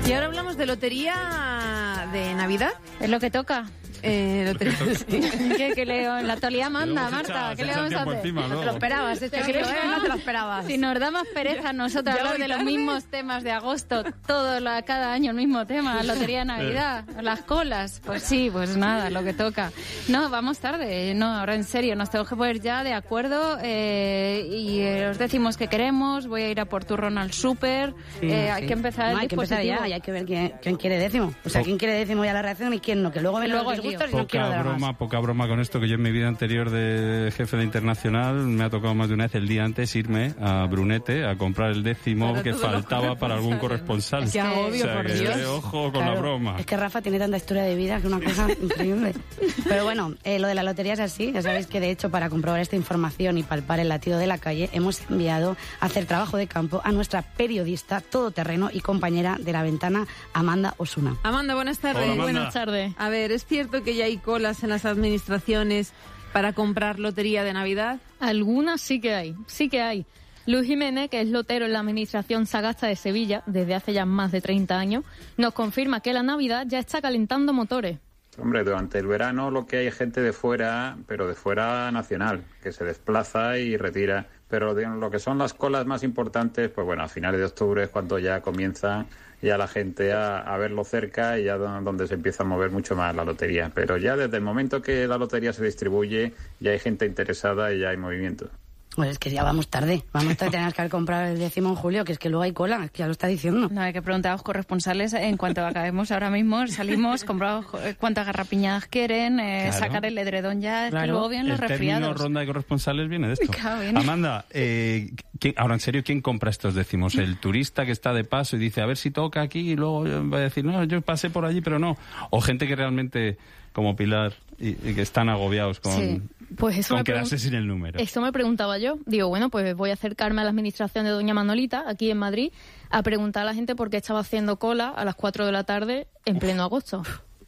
Y ahora hablamos de lotería de Navidad. Es lo que toca. ¿Qué leo? En la actualidad manda, Marta. ¿Qué le vamos a hacer? Encima, No te lo esperabas, este giro, no te lo esperabas. Si nos da más pereza a nosotros hablar de los mismos temas de agosto, cada año el mismo tema, lotería de Navidad, las colas, pues sí, pues nada, lo que toca. No, vamos tarde, no, ahora en serio, nos tenemos que poner ya de acuerdo y os decimos que queremos, voy a ir a por turrón al súper, hay que empezar el hay que empezar ya, y hay que ver quién quiere décimo. O sea, quién quiere décimo ya la reacción y quién no, que luego ven los disgustos y no quiero dar más. Poca broma con esto, que yo en mi vida anterior de jefe de internacional me ha tocado más de una vez el día antes irme a Brunete a comprar el décimo que faltaba para algún corresponsal. Qué agobio, por Dios. Ojo con la broma. Es que Rafa tiene tanta historia de vida que es una cosa increíble. Pero bueno, lo de la lotería es así. Ya sabéis que de hecho para comprobar esta información y palpar el latido de la calle hemos enviado a hacer trabajo de campo a nuestra periodista todoterreno y compañera de La Ventana, Amanda Osuna. Amanda, buenas tardes. Hola, Amanda. Buenas tardes. A ver, ¿es cierto que ya hay colas en las administraciones para comprar lotería de Navidad? Algunas sí que hay. Luis Jiménez, que es lotero en la administración Sagasta de Sevilla desde hace ya más de 30 años, nos confirma que la Navidad ya está calentando motores. Hombre, durante el verano lo que hay es gente de fuera, pero de fuera nacional, que se desplaza y retira. Pero lo que son las colas más importantes, pues bueno, a finales de octubre es cuando ya comienza ya la gente a verlo cerca y ya donde se empieza a mover mucho más la lotería. Pero ya desde el momento que la lotería se distribuye, ya hay gente interesada y ya hay movimiento. Pues es que ya vamos tarde, tenemos que haber comprado el décimo en julio, que es que luego hay cola, es que ya lo está diciendo. No, hay que preguntar a los corresponsales en cuanto acabemos ahora mismo, salimos, compramos cuántas garrapiñas quieren, sacar el edredón ya, es que luego vienen los resfriados. El término ronda de corresponsales viene de esto. Claro, viene. Amanda, ahora en serio, ¿quién compra estos décimos? ¿El turista que está de paso y dice a ver si toca aquí y luego va a decir no, yo pasé por allí pero no? ¿O gente que realmente, como Pilar, y que están agobiados con... Sí. Pues eso con quedarse sin el número? Eso me preguntaba yo. Digo, bueno, pues voy a acercarme a la administración de doña Manolita, aquí en Madrid, a preguntar a la gente por qué estaba haciendo cola a las 4 de la tarde en pleno agosto.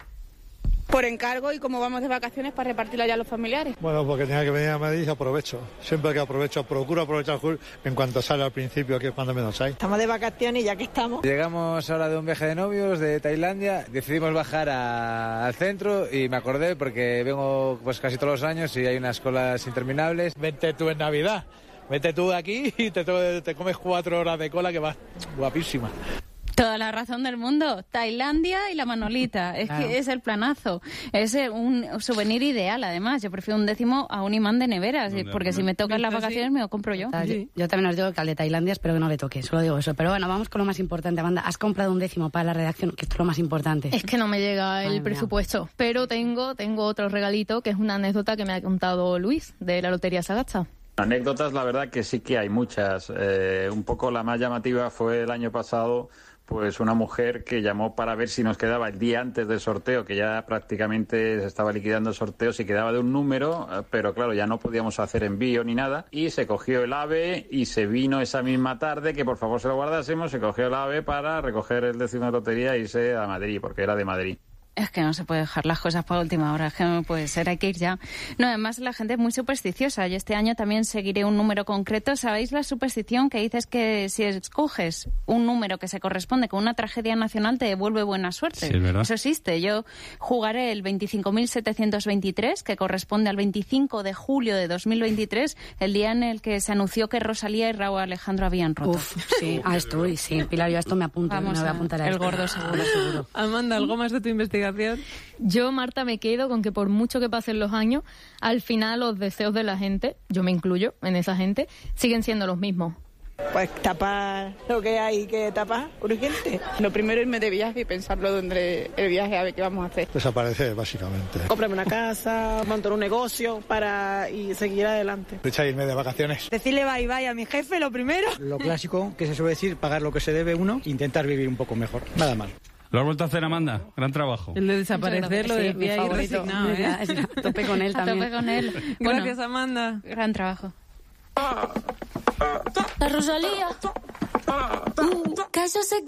Por encargo y como vamos de vacaciones para repartirla ya a los familiares. Bueno, porque tenía que venir a Madrid y aprovecho. Siempre que aprovecho, procuro aprovechar en cuanto sale al principio, que es cuando menos hay. Estamos de vacaciones y ya que estamos. Llegamos ahora de un viaje de novios de Tailandia, decidimos bajar al centro y me acordé porque vengo pues casi todos los años y hay unas colas interminables. Vente tú en Navidad, vete tú de aquí y te comes 4 horas de cola que vas guapísima. Toda la razón del mundo. Tailandia y la Manolita. Es claro. Que es el planazo. Es un souvenir ideal, además. Yo prefiero un décimo a un imán de neveras, porque si me tocan las vacaciones me lo compro yo. Yo también os digo que al de Tailandia espero que no le toque, solo digo eso. Pero bueno, vamos con lo más importante, Amanda. ¿Has comprado un décimo para la redacción? Que esto es lo más importante. Es que no me llega el presupuesto, pero tengo otro regalito, que es una anécdota que me ha contado Luis, de la Lotería Sagasta. Anécdotas, la verdad que sí que hay muchas. Un poco la más llamativa fue el año pasado, pues una mujer que llamó para ver si nos quedaba el día antes del sorteo, que ya prácticamente se estaba liquidando el sorteo, si quedaba de un número, pero claro, ya no podíamos hacer envío ni nada, y se cogió el AVE y se vino esa misma tarde, que por favor se lo guardásemos, se cogió el AVE para recoger el décimo de lotería e irse a Madrid, porque era de Madrid. Es que no se puede dejar las cosas para última hora, es que no puede ser, hay que ir ya. No, además la gente es muy supersticiosa. Yo este año también seguiré un número concreto. ¿Sabéis la superstición que dices que si escoges un número que se corresponde con una tragedia nacional te devuelve buena suerte? Sí, es verdad. Eso existe. Yo jugaré el 25.723, que corresponde al 25 de julio de 2023, el día en el que se anunció que Rosalía y Raúl Alejandro habían roto. Uf, sí, estoy, sí. Pilar, yo a esto me apunto. Vamos, me voy a apuntar a el esto. gordo seguro. Amanda, ¿algo más de tu investigación? Yo, Marta, me quedo con que por mucho que pasen los años, al final los deseos de la gente, yo me incluyo en esa gente, siguen siendo los mismos. Pues tapar lo que hay que tapar urgente. Lo primero es irme de viaje y pensarlo donde el viaje, a ver qué vamos a hacer. Desaparecer, básicamente. Comprarme una casa, montar un negocio y seguir adelante. Echa irme de vacaciones. Decirle bye bye a mi jefe, lo primero. Lo clásico que se suele decir, pagar lo que se debe uno, intentar vivir un poco mejor. Nada mal. ¿Lo has vuelto a hacer, Amanda? Gran trabajo. El de desaparecer, lo de pie ahí resignado, ¿eh? A tope con él también. A tope con él. Gracias, Amanda. Gran trabajo. La Rosalía. Que yo sé